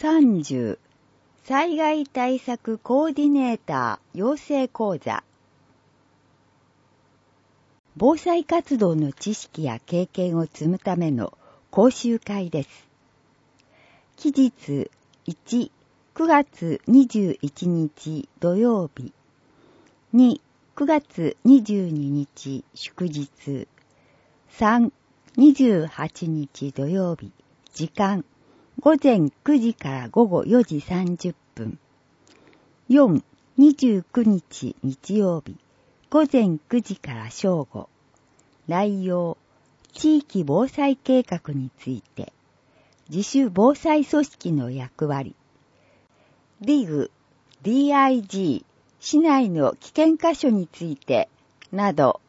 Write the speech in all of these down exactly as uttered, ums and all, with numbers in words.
さんじゅう災害対策コーディネーター養成講座。防災活動の知識や経験を積むための講習会です。期日いち、くがつにじゅういちにち土曜日。に、くがつにじゅうににち祝日。さん、にじゅうはちにち土曜日。時間、ごぜんくじからごごよじさんじゅっぷん。よん、にじゅうくにち日曜日。ごぜんくじから正午。内容、地域防災計画について。自主防災組織の役割。ディグ、ディーアイジー、市内の危険箇所について、など。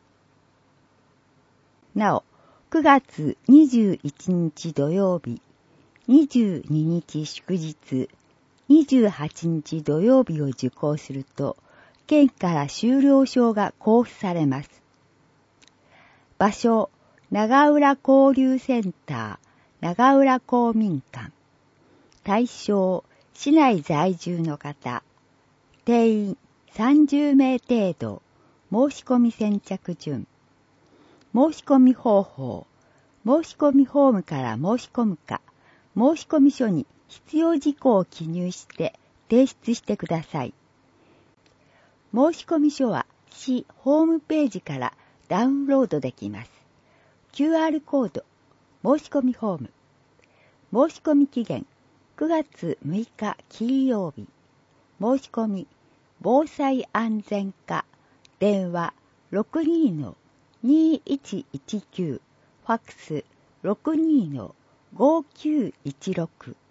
なお、くがつにじゅういちにち土曜日、にじゅうににち祝日、にじゅうはちにち土曜日を受講すると、県から修了証が交付されます。場所、長浦交流センター、長浦公民館。対象、市内在住の方。定員さんじゅうめい程度。申し込み先着順。申し込み方法。申し込みフォームから申し込むか、申し込み書に必要事項を記入して提出してください。申し込み書は市ホームページからダウンロードできます。キューアール コード、申し込みフォーム。申し込み期限、くがつむいか金曜日。申し込み、防災安全課、電話 ろくにーのにいちいちきゅう、ファックス ろくにーのごきゅういちろく。